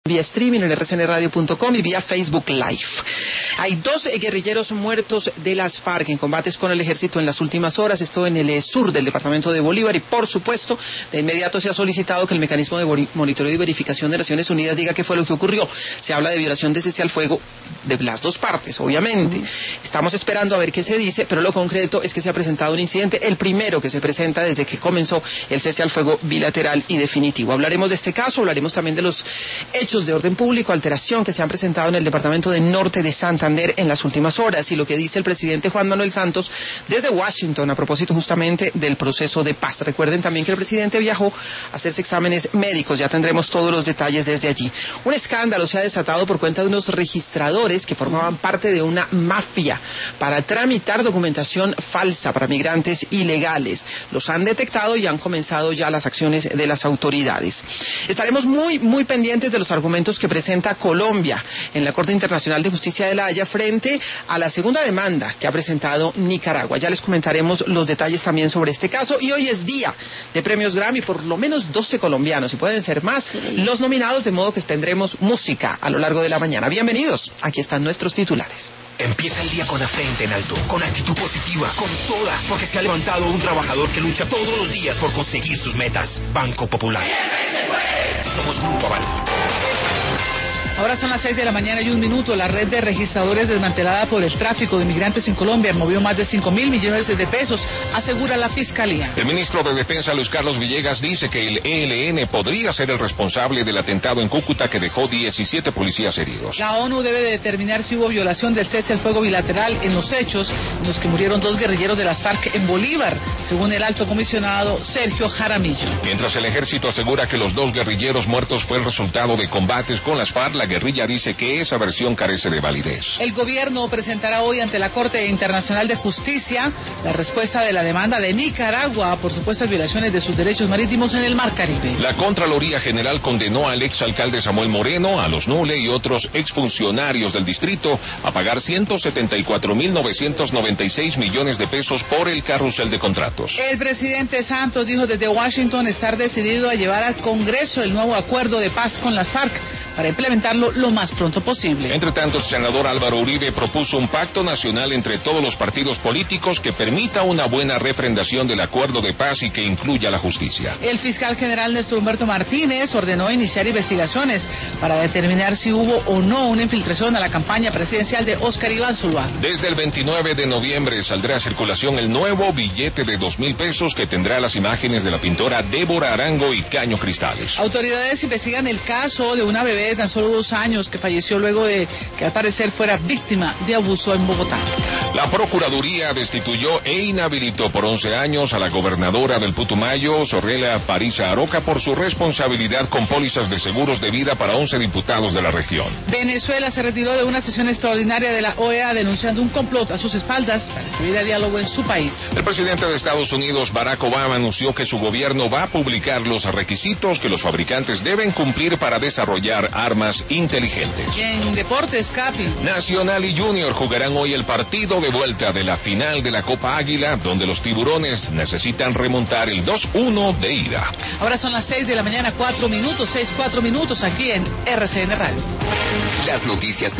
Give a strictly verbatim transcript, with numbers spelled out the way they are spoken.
vía streaming en erre ce ene radio punto com y vía Facebook Live. Hay dos guerrilleros muertos de las FARC en combates con el ejército en las últimas horas, esto en el sur del departamento de Bolívar, y por supuesto, de inmediato se ha solicitado que el mecanismo de monitoreo y verificación de Naciones Unidas diga qué fue lo que ocurrió. Se habla de violación de cese al fuego de las dos partes, obviamente. Estamos esperando a ver qué se dice, pero lo concreto es que se ha presentado un incidente, el primero que se presenta desde que comenzó el cese al fuego bilateral y definitivo. Hablaremos de este caso, hablaremos también de los hechos de orden público, alteración que se han presentado en el departamento de Norte de Santander en las últimas horas, y lo que dice el presidente Juan Manuel Santos desde Washington a propósito justamente del proceso de paz. Recuerden también que el presidente viajó a hacerse exámenes médicos, ya tendremos todos los detalles desde allí. Un escándalo se ha desatado por cuenta de unos registradores que formaban parte de una mafia para tramitar documentación falsa para migrantes ilegales. Los han detectado y han comenzado ya las acciones de las autoridades. Estaremos muy, muy pendientes de los argumentos que presenta Colombia en la Corte Internacional de Justicia de La Haya frente a la segunda demanda que ha presentado Nicaragua. Ya les comentaremos los detalles también sobre este caso, y hoy es día de premios Grammy, por lo menos doce colombianos, y pueden ser más los nominados, de modo que tendremos música a lo largo de la mañana. Bienvenidos, aquí están nuestros titulares. Empieza el día con la frente en alto, con actitud positiva, con toda, porque se ha levantado un trabajador que lucha todos los días por conseguir sus metas. Banco Popular. Somos Grupo Aval. Ahora son las seis de la mañana y un minuto. La red de registradores desmantelada por el tráfico de migrantes en Colombia movió más de cinco mil millones de pesos, asegura la Fiscalía. El ministro de Defensa, Luis Carlos Villegas, dice que el E L N podría ser el responsable del atentado en Cúcuta que dejó diecisiete policías heridos. La ONU debe de determinar si hubo violación del cese al fuego bilateral en los hechos en los que murieron dos guerrilleros de las FARC en Bolívar, según el alto comisionado Sergio Jaramillo. Mientras el ejército asegura que los dos guerrilleros muertos fue el resultado de combates con las FARC, la guerrilla dice que esa versión carece de validez. El gobierno presentará hoy ante la Corte Internacional de Justicia la respuesta de la demanda de Nicaragua por supuestas violaciones de sus derechos marítimos en el Mar Caribe. La Contraloría General condenó al exalcalde Samuel Moreno, a los Nule y otros exfuncionarios del distrito a pagar ciento setenta y cuatro mil novecientos noventa y seis millones de pesos por el carrusel de contratos. El presidente Santos dijo desde Washington estar decidido a llevar al Congreso el nuevo acuerdo de paz con las FARC para implementarlo lo más pronto posible. Entre tanto, el senador Álvaro Uribe propuso un pacto nacional entre todos los partidos políticos que permita una buena refrendación del acuerdo de paz y que incluya la justicia. El fiscal general Néstor Humberto Martínez ordenó iniciar investigaciones para determinar si hubo o no una infiltración a la campaña presidencial de Óscar Iván Zuluaga. Desde el veintinueve de noviembre saldrá a circulación el nuevo billete de dos mil pesos que tendrá las imágenes de la pintora Débora Arango y Caño Cristales. Autoridades investigan el caso de una bebé de tan solo dos años que falleció luego de que al parecer fuera víctima de abuso en Bogotá. La Procuraduría destituyó e inhabilitó por once años a la gobernadora del Putumayo, Zorrela Parisa Aroca, por su responsabilidad con pólizas de seguros de vida para once diputados de la región. Venezuela se retiró de una sesión extraordinaria de la O E A denunciando un complot a sus espaldas para impedir diálogo en su país. El presidente de Estados Unidos, Barack Obama, anunció que su gobierno va a publicar los requisitos que los fabricantes deben cumplir para desarrollar armas inteligentes. Y en deportes, Capi. Nacional y Junior jugarán hoy el partido de vuelta de la final de la Copa Águila, donde los tiburones necesitan remontar el dos uno de ida. Ahora son las seis de la mañana, cuatro minutos, seis, cuatro minutos aquí en erre ce ene Radio. Las noticias